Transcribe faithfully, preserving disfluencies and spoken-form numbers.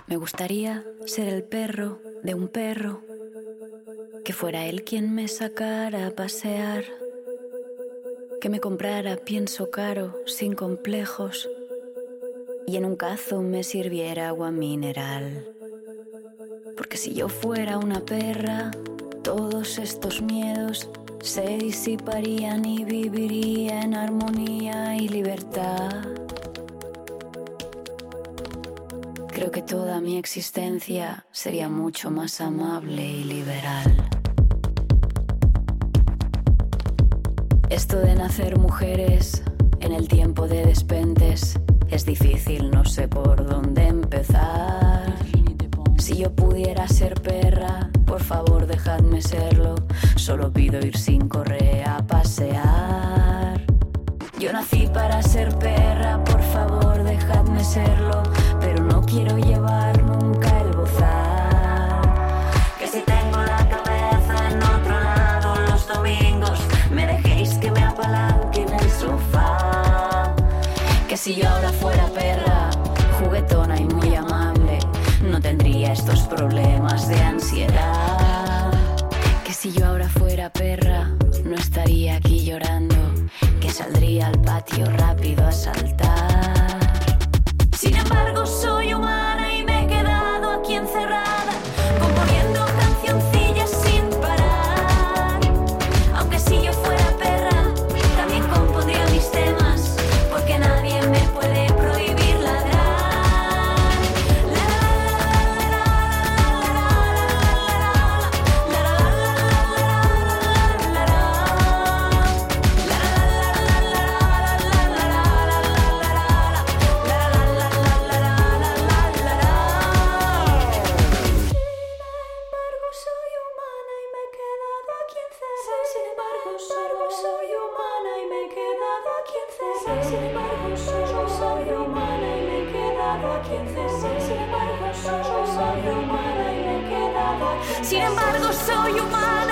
Me gustaría ser el perro de un perro, que fuera él quien me sacara a pasear, que me comprara pienso caro sin complejos y en un cazo me sirviera agua mineral. Porque si yo fuera una perra, todos estos miedos se disiparían y viviría en armonía y libertad. Creo que toda mi existencia sería mucho más amable y liberal. Esto de nacer mujeres en el tiempo de despentes es difícil, no sé por dónde empezar. Si yo pudiera ser perra, por favor dejadme serlo. Solo pido ir sin correa a pasear. Yo nací para ser perra, por favor dejadme serlo. Pero no quiero llevar nunca el bozal. Que si tengo la cabeza en otro lado los domingos, me dejéis que me apalanque en el sofá. Que si yo ahora fuera perra, juguetona y muy amable, no tendría estos problemas de ansiedad. Que si yo ahora fuera perra, no estaría aquí llorando, que saldría al patio rápido a saltar. Sin embargo soy humana y me he quedado aquí encerrada, componiendo cancioncillas sin parar. Aunque si yo fuera perra, también compondría mis temas, porque nadie me puede prohibir ladrar. Sin embargo soy humana